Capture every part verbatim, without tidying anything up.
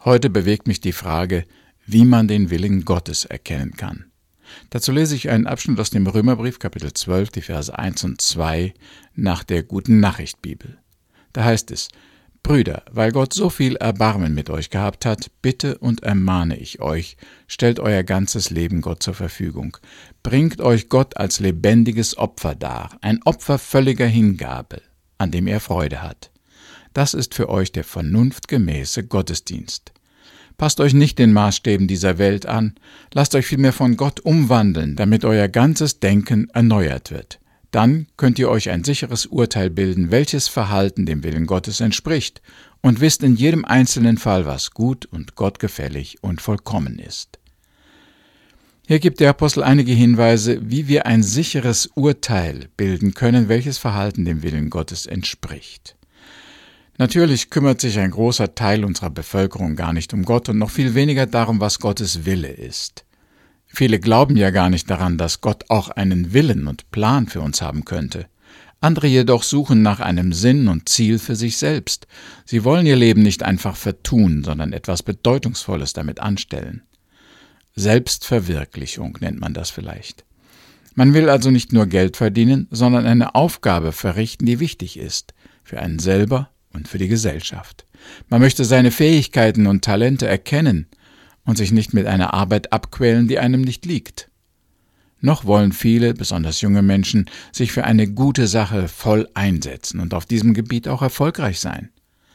Heute bewegt mich die Frage, wie man den Willen Gottes erkennen kann. Dazu lese ich einen Abschnitt aus dem Römerbrief, Kapitel zwölf, die Verse eins und zwei, nach der Guten-Nachricht-Bibel. Da heißt es: Brüder, weil Gott so viel Erbarmen mit euch gehabt hat, bitte und ermahne ich euch, stellt euer ganzes Leben Gott zur Verfügung. Bringt euch Gott als lebendiges Opfer dar, ein Opfer völliger Hingabe, an dem er Freude hat. Das ist für euch der vernunftgemäße Gottesdienst. Passt euch nicht den Maßstäben dieser Welt an, lasst euch vielmehr von Gott umwandeln, damit euer ganzes Denken erneuert wird. Dann könnt ihr euch ein sicheres Urteil bilden, welches Verhalten dem Willen Gottes entspricht, und wisst in jedem einzelnen Fall, was gut und gottgefällig und vollkommen ist. Hier gibt der Apostel einige Hinweise, wie wir ein sicheres Urteil bilden können, welches Verhalten dem Willen Gottes entspricht. Natürlich kümmert sich ein großer Teil unserer Bevölkerung gar nicht um Gott und noch viel weniger darum, was Gottes Wille ist. Viele glauben ja gar nicht daran, dass Gott auch einen Willen und Plan für uns haben könnte. Andere jedoch suchen nach einem Sinn und Ziel für sich selbst. Sie wollen ihr Leben nicht einfach vertun, sondern etwas Bedeutungsvolles damit anstellen. Selbstverwirklichung nennt man das vielleicht. Man will also nicht nur Geld verdienen, sondern eine Aufgabe verrichten, die wichtig ist, für einen selber und für die Gesellschaft. Man möchte seine Fähigkeiten und Talente erkennen und sich nicht mit einer Arbeit abquälen, die einem nicht liegt. Noch wollen viele, besonders junge Menschen, sich für eine gute Sache voll einsetzen und auf diesem Gebiet auch erfolgreich sein.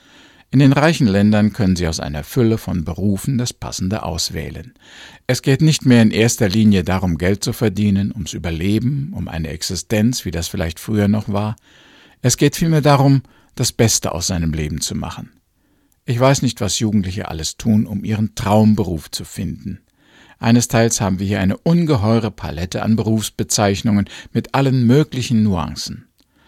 In den reichen Ländern können sie aus einer Fülle von Berufen das Passende auswählen. Es geht nicht mehr in erster Linie darum, Geld zu verdienen, ums Überleben, um eine Existenz, wie das vielleicht früher noch war. Es geht vielmehr darum, das Beste aus seinem Leben zu machen. Ich weiß nicht, was Jugendliche alles tun, um ihren Traumberuf zu finden. Einesteils haben wir hier eine ungeheure Palette an Berufsbezeichnungen mit allen möglichen Nuancen.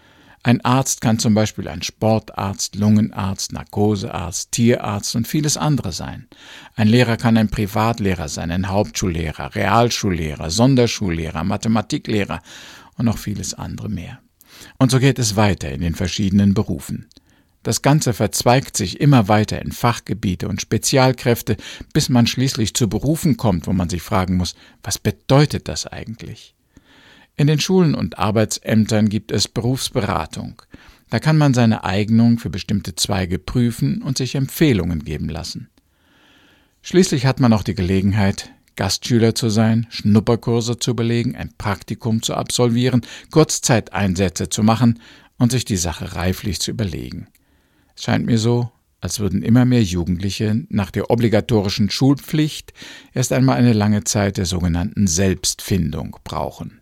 Ein Arzt kann zum Beispiel ein Sportarzt, Lungenarzt, Narkosearzt, Tierarzt und vieles andere sein. Ein Lehrer kann ein Privatlehrer sein, ein Hauptschullehrer, Realschullehrer, Sonderschullehrer, Mathematiklehrer und noch vieles andere mehr. Und so geht es weiter in den verschiedenen Berufen. Das Ganze verzweigt sich immer weiter in Fachgebiete und Spezialkräfte, bis man schließlich zu Berufen kommt, wo man sich fragen muss, was bedeutet das eigentlich? In den Schulen und Arbeitsämtern gibt es Berufsberatung. Da kann man seine Eignung für bestimmte Zweige prüfen und sich Empfehlungen geben lassen. Schließlich hat man auch die Gelegenheit, Gastschüler zu sein, Schnupperkurse zu belegen, ein Praktikum zu absolvieren, Kurzzeiteinsätze zu machen und sich die Sache reiflich zu überlegen. Es scheint mir so, als würden immer mehr Jugendliche nach der obligatorischen Schulpflicht erst einmal eine lange Zeit der sogenannten Selbstfindung brauchen.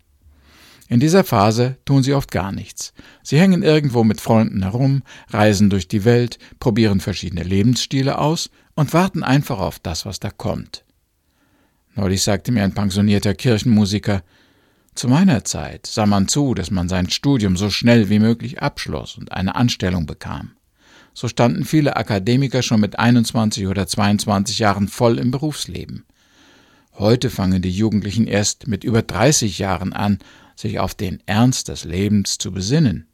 In dieser Phase tun sie oft gar nichts. Sie hängen irgendwo mit Freunden herum, reisen durch die Welt, probieren verschiedene Lebensstile aus und warten einfach auf das, was da kommt. Neulich sagte mir ein pensionierter Kirchenmusiker: Zu meiner Zeit sah man zu, dass man sein Studium so schnell wie möglich abschloss und eine Anstellung bekam. So standen viele Akademiker schon mit einundzwanzig oder zweiundzwanzig Jahren voll im Berufsleben. Heute fangen die Jugendlichen erst mit über dreißig Jahren an, sich auf den Ernst des Lebens zu besinnen.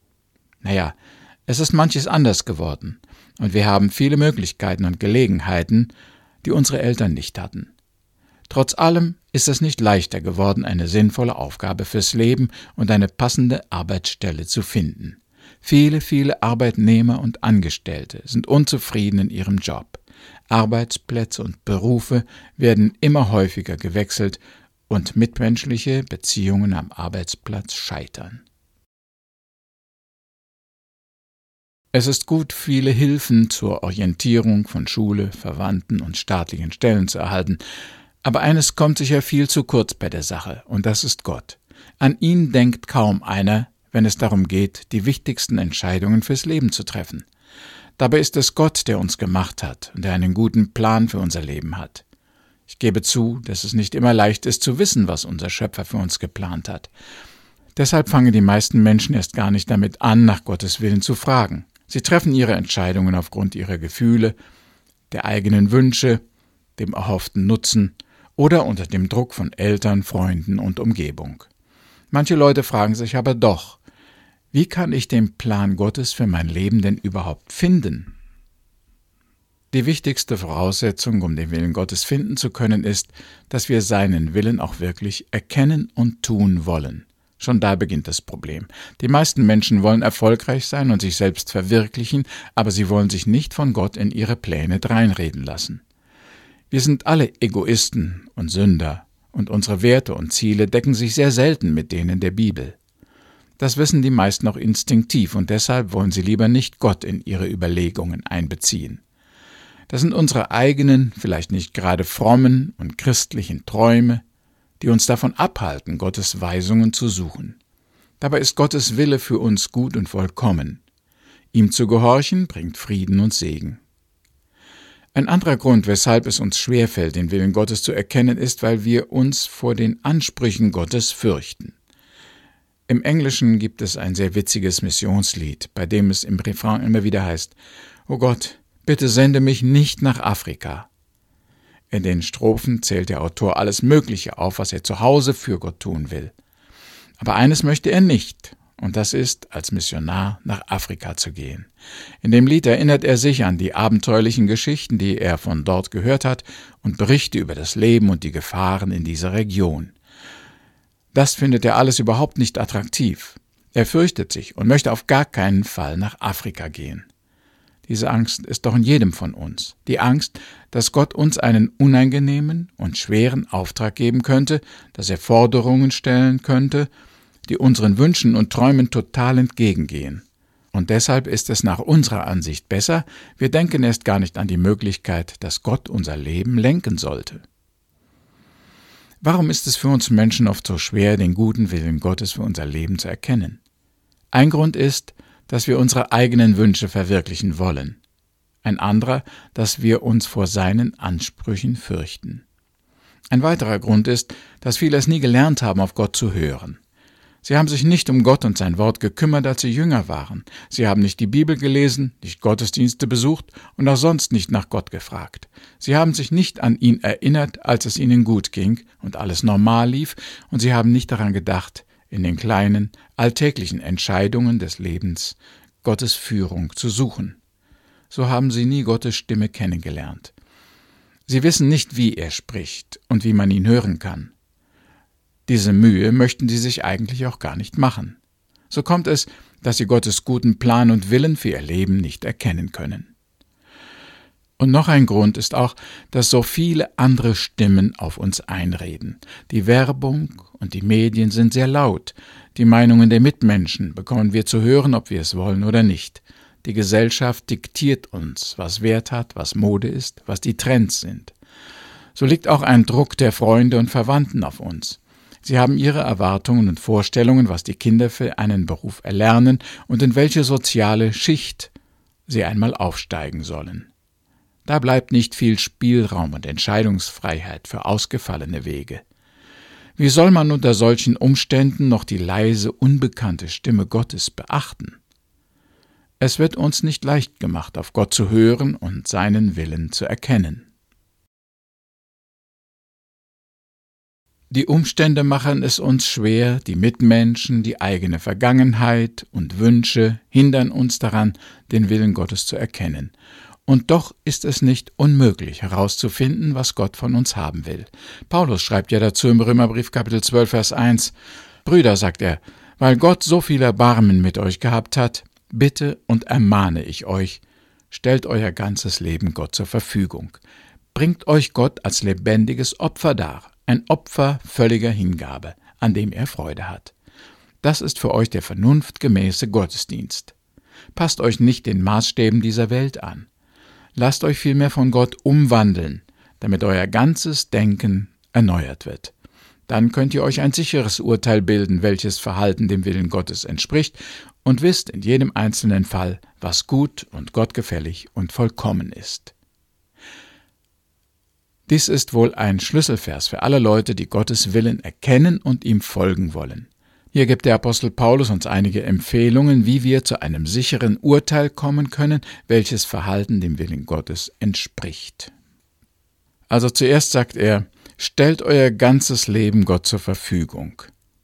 Naja, es ist manches anders geworden und wir haben viele Möglichkeiten und Gelegenheiten, die unsere Eltern nicht hatten. Trotz allem ist es nicht leichter geworden, eine sinnvolle Aufgabe fürs Leben und eine passende Arbeitsstelle zu finden. Viele, viele Arbeitnehmer und Angestellte sind unzufrieden in ihrem Job. Arbeitsplätze und Berufe werden immer häufiger gewechselt und mitmenschliche Beziehungen am Arbeitsplatz scheitern. Es ist gut, viele Hilfen zur Orientierung von Schule, Verwandten und staatlichen Stellen zu erhalten, aber eines kommt sicher viel zu kurz bei der Sache, und das ist Gott. An ihn denkt kaum einer, wenn es darum geht, die wichtigsten Entscheidungen fürs Leben zu treffen. Dabei ist es Gott, der uns gemacht hat und der einen guten Plan für unser Leben hat. Ich gebe zu, dass es nicht immer leicht ist zu wissen, was unser Schöpfer für uns geplant hat. Deshalb fangen die meisten Menschen erst gar nicht damit an, nach Gottes Willen zu fragen. Sie treffen ihre Entscheidungen aufgrund ihrer Gefühle, der eigenen Wünsche, dem erhofften Nutzen oder unter dem Druck von Eltern, Freunden und Umgebung. Manche Leute fragen sich aber doch: Wie kann ich den Plan Gottes für mein Leben denn überhaupt finden? Die wichtigste Voraussetzung, um den Willen Gottes finden zu können, ist, dass wir seinen Willen auch wirklich erkennen und tun wollen. Schon da beginnt das Problem. Die meisten Menschen wollen erfolgreich sein und sich selbst verwirklichen, aber sie wollen sich nicht von Gott in ihre Pläne dreinreden lassen. Wir sind alle Egoisten und Sünder, und unsere Werte und Ziele decken sich sehr selten mit denen der Bibel. Das wissen die meisten auch instinktiv, und deshalb wollen sie lieber nicht Gott in ihre Überlegungen einbeziehen. Das sind unsere eigenen, vielleicht nicht gerade frommen und christlichen Träume, die uns davon abhalten, Gottes Weisungen zu suchen. Dabei ist Gottes Wille für uns gut und vollkommen. Ihm zu gehorchen bringt Frieden und Segen. Ein anderer Grund, weshalb es uns schwerfällt, den Willen Gottes zu erkennen, ist, weil wir uns vor den Ansprüchen Gottes fürchten. Im Englischen gibt es ein sehr witziges Missionslied, bei dem es im Refrain immer wieder heißt: »O Gott, bitte sende mich nicht nach Afrika.« In den Strophen zählt der Autor alles Mögliche auf, was er zu Hause für Gott tun will. Aber eines möchte er nicht, und das ist, als Missionar nach Afrika zu gehen. In dem Lied erinnert er sich an die abenteuerlichen Geschichten, die er von dort gehört hat, und Berichte über das Leben und die Gefahren in dieser Region. Das findet er alles überhaupt nicht attraktiv. Er fürchtet sich und möchte auf gar keinen Fall nach Afrika gehen. Diese Angst ist doch in jedem von uns. Die Angst, dass Gott uns einen unangenehmen und schweren Auftrag geben könnte, dass er Forderungen stellen könnte, die unseren Wünschen und Träumen total entgegengehen. Und deshalb ist es nach unserer Ansicht besser, wir denken erst gar nicht an die Möglichkeit, dass Gott unser Leben lenken sollte. Warum ist es für uns Menschen oft so schwer, den guten Willen Gottes für unser Leben zu erkennen? Ein Grund ist, dass wir unsere eigenen Wünsche verwirklichen wollen. Ein anderer, dass wir uns vor seinen Ansprüchen fürchten. Ein weiterer Grund ist, dass viele es nie gelernt haben, auf Gott zu hören. Sie haben sich nicht um Gott und sein Wort gekümmert, als sie jünger waren. Sie haben nicht die Bibel gelesen, nicht Gottesdienste besucht und auch sonst nicht nach Gott gefragt. Sie haben sich nicht an ihn erinnert, als es ihnen gut ging und alles normal lief, und sie haben nicht daran gedacht, in den kleinen, alltäglichen Entscheidungen des Lebens Gottes Führung zu suchen. So haben sie nie Gottes Stimme kennengelernt. Sie wissen nicht, wie er spricht und wie man ihn hören kann. Diese Mühe möchten sie sich eigentlich auch gar nicht machen. So kommt es, dass sie Gottes guten Plan und Willen für ihr Leben nicht erkennen können. Und noch ein Grund ist auch, dass so viele andere Stimmen auf uns einreden. Die Werbung und die Medien sind sehr laut. Die Meinungen der Mitmenschen bekommen wir zu hören, ob wir es wollen oder nicht. Die Gesellschaft diktiert uns, was Wert hat, was Mode ist, was die Trends sind. So liegt auch ein Druck der Freunde und Verwandten auf uns. Sie haben ihre Erwartungen und Vorstellungen, was die Kinder für einen Beruf erlernen und in welche soziale Schicht sie einmal aufsteigen sollen. Da bleibt nicht viel Spielraum und Entscheidungsfreiheit für ausgefallene Wege. Wie soll man unter solchen Umständen noch die leise, unbekannte Stimme Gottes beachten? Es wird uns nicht leicht gemacht, auf Gott zu hören und seinen Willen zu erkennen. Die Umstände machen es uns schwer, die Mitmenschen, die eigene Vergangenheit und Wünsche hindern uns daran, den Willen Gottes zu erkennen. Und doch ist es nicht unmöglich, herauszufinden, was Gott von uns haben will. Paulus schreibt ja dazu im Römerbrief Kapitel zwölf, Vers eins, »Brüder«, sagt er, »weil Gott so viel Erbarmen mit euch gehabt hat, bitte und ermahne ich euch, stellt euer ganzes Leben Gott zur Verfügung. Bringt euch Gott als lebendiges Opfer dar, ein Opfer völliger Hingabe, an dem er Freude hat. Das ist für euch der vernunftgemäße Gottesdienst. Passt euch nicht den Maßstäben dieser Welt an. Lasst euch vielmehr von Gott umwandeln, damit euer ganzes Denken erneuert wird. Dann könnt ihr euch ein sicheres Urteil bilden, welches Verhalten dem Willen Gottes entspricht, und wisst in jedem einzelnen Fall, was gut und gottgefällig und vollkommen ist.« Dies ist wohl ein Schlüsselvers für alle Leute, die Gottes Willen erkennen und ihm folgen wollen. Hier gibt der Apostel Paulus uns einige Empfehlungen, wie wir zu einem sicheren Urteil kommen können, welches Verhalten dem Willen Gottes entspricht. Also zuerst sagt er, stellt euer ganzes Leben Gott zur Verfügung.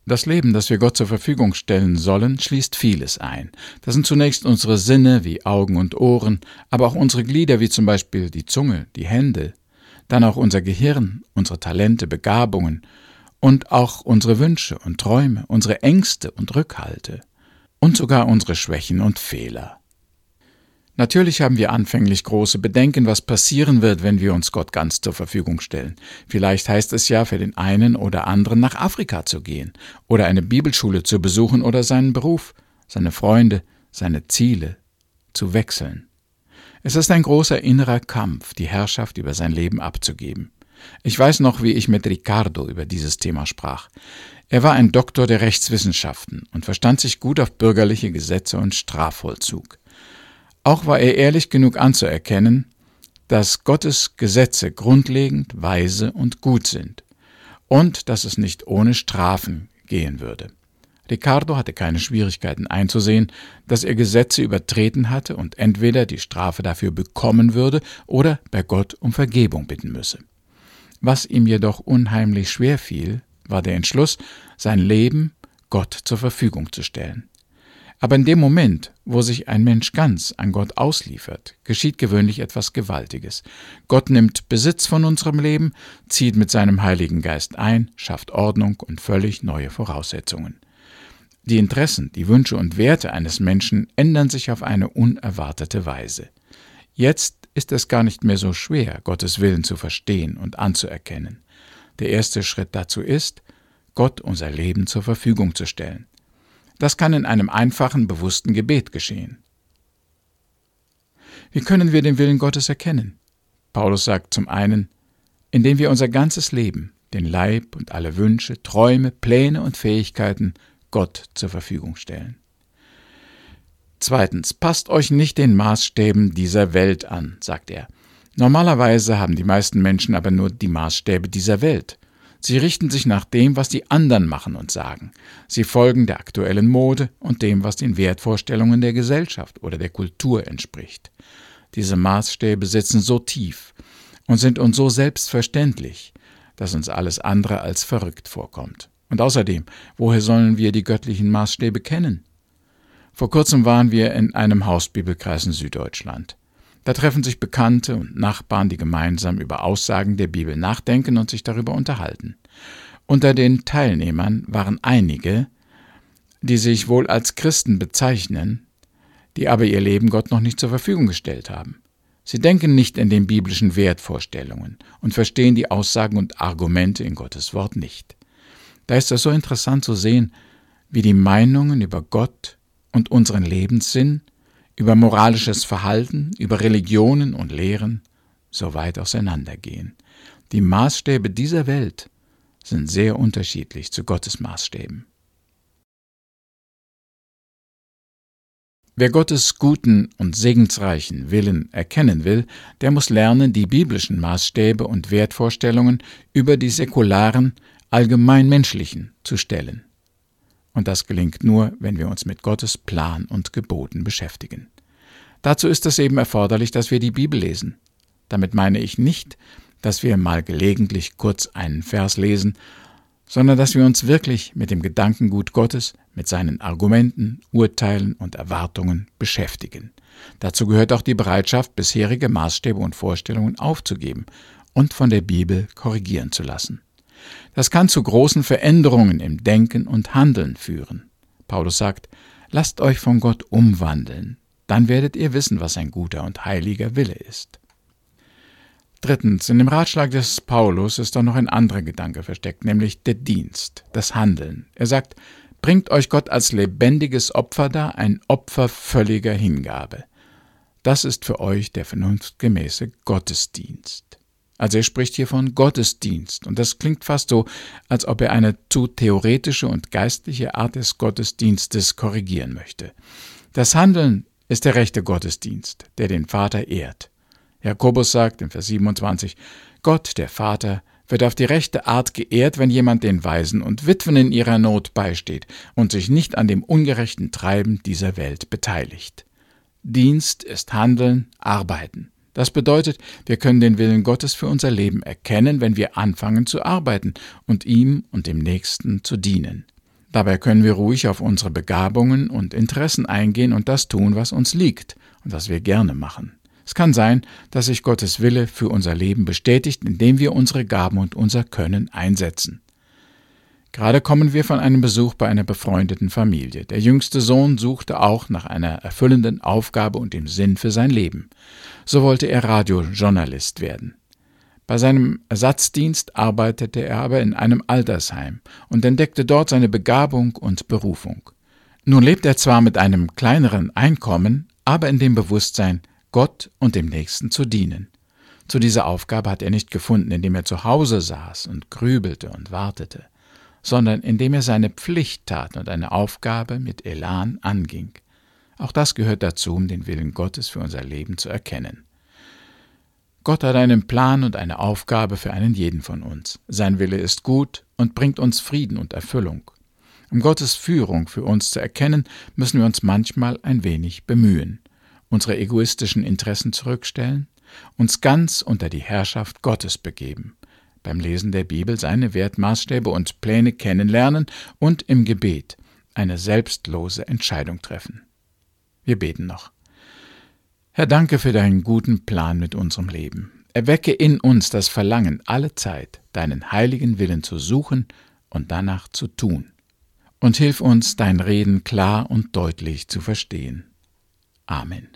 Das Leben, das wir Gott zur Verfügung stellen sollen, schließt vieles ein. Das sind zunächst unsere Sinne wie Augen und Ohren, aber auch unsere Glieder wie zum Beispiel die Zunge, die Hände, dann auch unser Gehirn, unsere Talente, Begabungen und auch unsere Wünsche und Träume, unsere Ängste und Rückhalte und sogar unsere Schwächen und Fehler. Natürlich haben wir anfänglich große Bedenken, was passieren wird, wenn wir uns Gott ganz zur Verfügung stellen. Vielleicht heißt es ja für den einen oder anderen nach Afrika zu gehen oder eine Bibelschule zu besuchen oder seinen Beruf, seine Freunde, seine Ziele zu wechseln. Es ist ein großer innerer Kampf, die Herrschaft über sein Leben abzugeben. Ich weiß noch, wie ich mit Ricardo über dieses Thema sprach. Er war ein Doktor der Rechtswissenschaften und verstand sich gut auf bürgerliche Gesetze und Strafvollzug. Auch war er ehrlich genug anzuerkennen, dass Gottes Gesetze grundlegend, weise und gut sind und dass es nicht ohne Strafen gehen würde. Ricardo hatte keine Schwierigkeiten einzusehen, dass er Gesetze übertreten hatte und entweder die Strafe dafür bekommen würde oder bei Gott um Vergebung bitten müsse. Was ihm jedoch unheimlich schwer fiel, war der Entschluss, sein Leben Gott zur Verfügung zu stellen. Aber in dem Moment, wo sich ein Mensch ganz an Gott ausliefert, geschieht gewöhnlich etwas Gewaltiges. Gott nimmt Besitz von unserem Leben, zieht mit seinem Heiligen Geist ein, schafft Ordnung und völlig neue Voraussetzungen. Die Interessen, die Wünsche und Werte eines Menschen ändern sich auf eine unerwartete Weise. Jetzt ist es gar nicht mehr so schwer, Gottes Willen zu verstehen und anzuerkennen. Der erste Schritt dazu ist, Gott unser Leben zur Verfügung zu stellen. Das kann in einem einfachen, bewussten Gebet geschehen. Wie können wir den Willen Gottes erkennen? Paulus sagt zum einen, indem wir unser ganzes Leben, den Leib und alle Wünsche, Träume, Pläne und Fähigkeiten Gott zur Verfügung stellen. Zweitens, passt euch nicht den Maßstäben dieser Welt an, sagt er. Normalerweise haben die meisten Menschen aber nur die Maßstäbe dieser Welt. Sie richten sich nach dem, was die anderen machen und sagen. Sie folgen der aktuellen Mode und dem, was den Wertvorstellungen der Gesellschaft oder der Kultur entspricht. Diese Maßstäbe sitzen so tief und sind uns so selbstverständlich, dass uns alles andere als verrückt vorkommt. Und außerdem, woher sollen wir die göttlichen Maßstäbe kennen? Vor kurzem waren wir in einem Hausbibelkreis in Süddeutschland. Da treffen sich Bekannte und Nachbarn, die gemeinsam über Aussagen der Bibel nachdenken und sich darüber unterhalten. Unter den Teilnehmern waren einige, die sich wohl als Christen bezeichnen, die aber ihr Leben Gott noch nicht zur Verfügung gestellt haben. Sie denken nicht in den biblischen Wertvorstellungen und verstehen die Aussagen und Argumente in Gottes Wort nicht. Da ist es so interessant zu sehen, wie die Meinungen über Gott und unseren Lebenssinn, über moralisches Verhalten, über Religionen und Lehren so weit auseinandergehen. Die Maßstäbe dieser Welt sind sehr unterschiedlich zu Gottes Maßstäben. Wer Gottes guten und segensreichen Willen erkennen will, der muss lernen, die biblischen Maßstäbe und Wertvorstellungen über die säkularen, allgemeinmenschlichen zu stellen. Und das gelingt nur, wenn wir uns mit Gottes Plan und Geboten beschäftigen. Dazu ist es eben erforderlich, dass wir die Bibel lesen. Damit meine ich nicht, dass wir mal gelegentlich kurz einen Vers lesen, sondern dass wir uns wirklich mit dem Gedankengut Gottes, mit seinen Argumenten, Urteilen und Erwartungen beschäftigen. Dazu gehört auch die Bereitschaft, bisherige Maßstäbe und Vorstellungen aufzugeben und von der Bibel korrigieren zu lassen. Das kann zu großen Veränderungen im Denken und Handeln führen. Paulus sagt, lasst euch von Gott umwandeln, dann werdet ihr wissen, was ein guter und heiliger Wille ist. Drittens, in dem Ratschlag des Paulus ist auch noch ein anderer Gedanke versteckt, nämlich der Dienst, das Handeln. Er sagt, bringt euch Gott als lebendiges Opfer dar, ein Opfer völliger Hingabe. Das ist für euch der vernunftgemäße Gottesdienst. Also er spricht hier von Gottesdienst und das klingt fast so, als ob er eine zu theoretische und geistliche Art des Gottesdienstes korrigieren möchte. Das Handeln ist der rechte Gottesdienst, der den Vater ehrt. Jakobus sagt in Vers siebenundzwanzig, Gott, der Vater, wird auf die rechte Art geehrt, wenn jemand den Waisen und Witwen in ihrer Not beisteht und sich nicht an dem ungerechten Treiben dieser Welt beteiligt. Dienst ist Handeln, Arbeiten. Das bedeutet, wir können den Willen Gottes für unser Leben erkennen, wenn wir anfangen zu arbeiten und ihm und dem Nächsten zu dienen. Dabei können wir ruhig auf unsere Begabungen und Interessen eingehen und das tun, was uns liegt und was wir gerne machen. Es kann sein, dass sich Gottes Wille für unser Leben bestätigt, indem wir unsere Gaben und unser Können einsetzen. Gerade kommen wir von einem Besuch bei einer befreundeten Familie. Der jüngste Sohn suchte auch nach einer erfüllenden Aufgabe und dem Sinn für sein Leben. So wollte er Radiojournalist werden. Bei seinem Ersatzdienst arbeitete er aber in einem Altersheim und entdeckte dort seine Begabung und Berufung. Nun lebt er zwar mit einem kleineren Einkommen, aber in dem Bewusstsein, Gott und dem Nächsten zu dienen. Zu dieser Aufgabe hat er nicht gefunden, indem er zu Hause saß und grübelte und wartete, sondern indem er seine Pflicht tat und eine Aufgabe mit Elan anging. Auch das gehört dazu, um den Willen Gottes für unser Leben zu erkennen. Gott hat einen Plan und eine Aufgabe für einen jeden von uns. Sein Wille ist gut und bringt uns Frieden und Erfüllung. Um Gottes Führung für uns zu erkennen, müssen wir uns manchmal ein wenig bemühen, unsere egoistischen Interessen zurückstellen, uns ganz unter die Herrschaft Gottes begeben, beim Lesen der Bibel seine Wertmaßstäbe und Pläne kennenlernen und im Gebet eine selbstlose Entscheidung treffen. Wir beten noch. Herr, danke für deinen guten Plan mit unserem Leben. Erwecke in uns das Verlangen, alle Zeit deinen heiligen Willen zu suchen und danach zu tun. Und hilf uns, dein Reden klar und deutlich zu verstehen. Amen.